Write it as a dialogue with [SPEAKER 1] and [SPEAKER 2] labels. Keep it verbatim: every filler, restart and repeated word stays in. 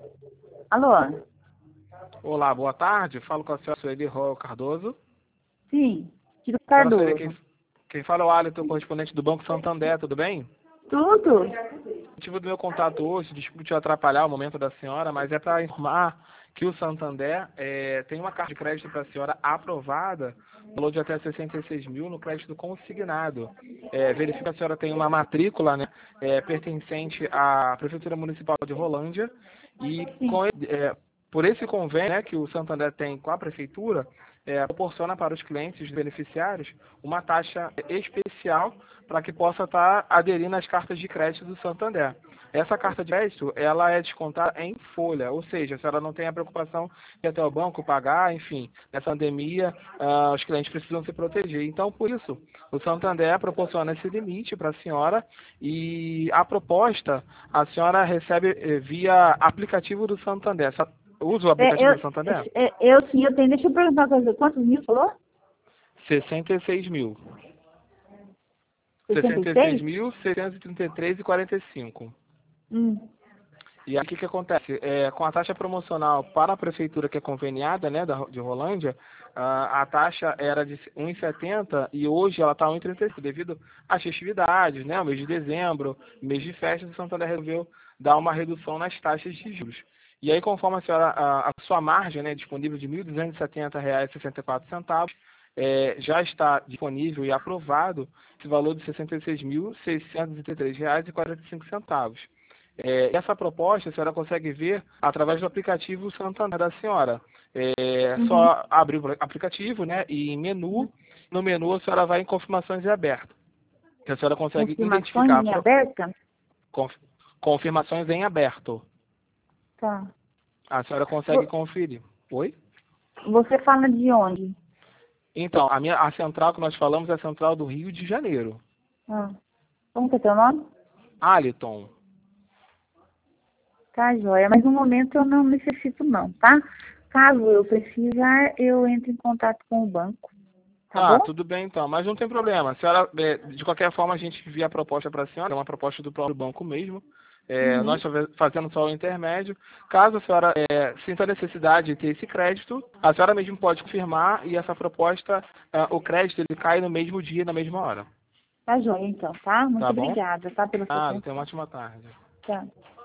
[SPEAKER 1] Alô?
[SPEAKER 2] Olá, boa tarde. Falo com a senhora Sueli Royal Cardoso.
[SPEAKER 1] Sim, Tiro
[SPEAKER 2] Senhora Sueli, quem,
[SPEAKER 1] Cardoso.
[SPEAKER 2] quem fala é o Alisson, correspondente do Banco Santander, tudo bem?
[SPEAKER 1] Tudo?
[SPEAKER 2] O motivo do meu contato hoje, desculpe te atrapalhar o momento da senhora, mas é para informar que o Santander eh, tem uma carta de crédito para a senhora aprovada, no valor de até sessenta e seis mil no crédito consignado. Eh, verifica que a senhora tem uma matrícula, né, eh, pertencente à Prefeitura Municipal de Rolândia e
[SPEAKER 1] Sim.
[SPEAKER 2] com, eh, por esse convênio, né, que o Santander tem com a Prefeitura, eh, proporciona para os clientes beneficiários uma taxa especial para que possa estar aderindo às cartas de crédito do Santander. Essa carta de crédito, ela é descontada em folha, ou seja, a senhora não tem a preocupação de ir até o banco pagar, enfim, nessa pandemia, ah, os clientes precisam se proteger. Então, por isso, o Santander proporciona esse limite para a senhora e a proposta, a senhora recebe eh, via aplicativo do Santander. Sa- Usa o
[SPEAKER 1] É,
[SPEAKER 2] aplicativo
[SPEAKER 1] eu,
[SPEAKER 2] do Santander?
[SPEAKER 1] é, eu sim, eu tenho. Deixa eu perguntar uma coisa. Quantos mil falou?
[SPEAKER 2] sessenta e seis mil.
[SPEAKER 1] sessenta e
[SPEAKER 2] sessenta e seis
[SPEAKER 1] seis
[SPEAKER 2] mil, seiscentos e trinta e três e quarenta e cinco.
[SPEAKER 1] Hum.
[SPEAKER 2] E aí o que, que acontece? É, com a taxa promocional para a prefeitura que é conveniada, né, da, de Rolândia, a, a taxa era de um e setenta e hoje ela está um e trinta e cinco devido às festividades, né, o mês de dezembro, mês de festas, o Santander resolveu dar uma redução nas taxas de juros. E aí, conforme a, senhora, a, a sua margem, né, disponível de mil duzentos e setenta reais e sessenta e quatro centavos, é, já está disponível e aprovado esse valor de sessenta e seis mil, seiscentos e trinta e três reais e quarenta e cinco centavos. É, essa proposta a senhora consegue ver através do aplicativo Santander da senhora. É
[SPEAKER 1] Uhum.
[SPEAKER 2] só abrir o aplicativo, né? E em menu, no menu a senhora vai em confirmações em aberto. Que a senhora consegue
[SPEAKER 1] Confirmações
[SPEAKER 2] identificar a
[SPEAKER 1] em
[SPEAKER 2] pro-
[SPEAKER 1] aberta?
[SPEAKER 2] conf- confirmações em aberto.
[SPEAKER 1] Tá.
[SPEAKER 2] A senhora consegue
[SPEAKER 1] Vo-
[SPEAKER 2] conferir. Oi?
[SPEAKER 1] Você fala de onde?
[SPEAKER 2] Então, a, minha, a central que nós falamos é a central do Rio de Janeiro.
[SPEAKER 1] Ah. Como que é teu nome?
[SPEAKER 2] Aliton.
[SPEAKER 1] Tá, joia. Mas no momento eu não necessito não, tá? Caso eu precisar, eu entro em contato com o banco. Tá
[SPEAKER 2] Ah,
[SPEAKER 1] bom?
[SPEAKER 2] tudo bem então, mas não tem problema. A senhora, é, de qualquer forma, a gente envia a proposta para a senhora, é uma proposta do próprio banco mesmo. É, nós
[SPEAKER 1] Uhum.
[SPEAKER 2] só ve- fazendo só o intermédio. Caso a senhora é, sinta a necessidade de ter esse crédito, a senhora mesmo pode confirmar e essa proposta, ah, o crédito, ele cai no mesmo dia, na mesma hora.
[SPEAKER 1] Tá joia, então, tá? Muito
[SPEAKER 2] Tá bom?
[SPEAKER 1] obrigada, tá? Pela sua
[SPEAKER 2] Ah, tenha uma
[SPEAKER 1] atenção.
[SPEAKER 2] ótima tarde.
[SPEAKER 1] Tá.